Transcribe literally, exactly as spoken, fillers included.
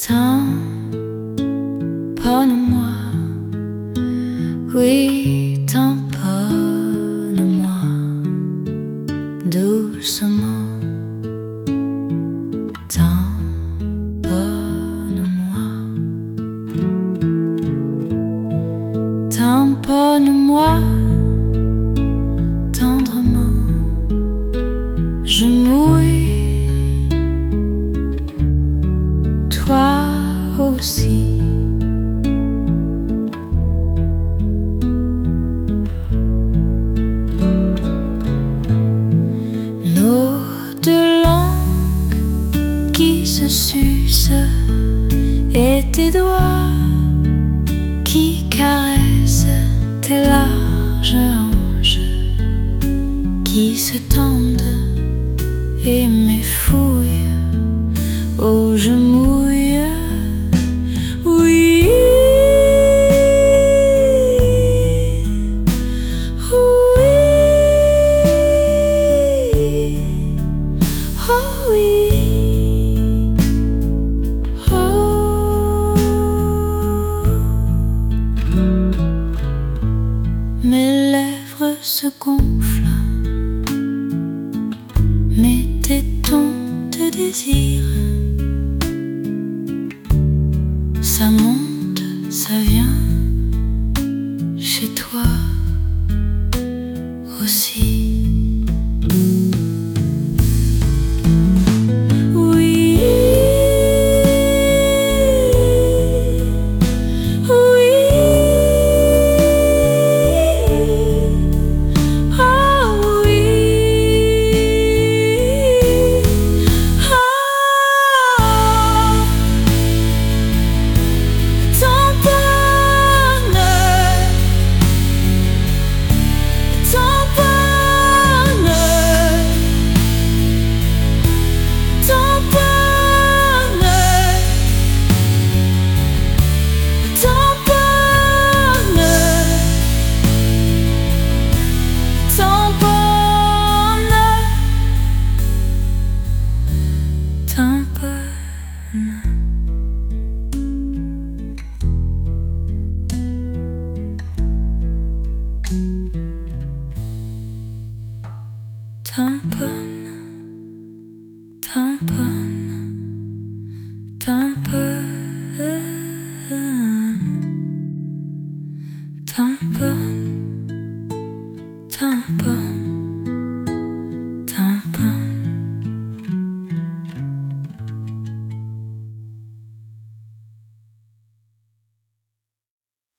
Tamponne-moi, oui, tamponne-moi doucement. Tamponne-moi, tamponne-moi tendrement. Je mouille, toi aussi. Nos deux langues qui se sucent et tes doigts qui caressent tes larges hanches qui se tendent et mes fouilles. Oh, je mouille, oui, oui, oh oui, oh. Mes lèvres se gonflent, mes tétons te désirent. Ça monte, ça vient chez toi aussi. Oui, oui, ah oui, ah. Tamponne, tamponne, tamponne, tamponne, tamponne, tamponne. Tamponne, tamponne, tamponne.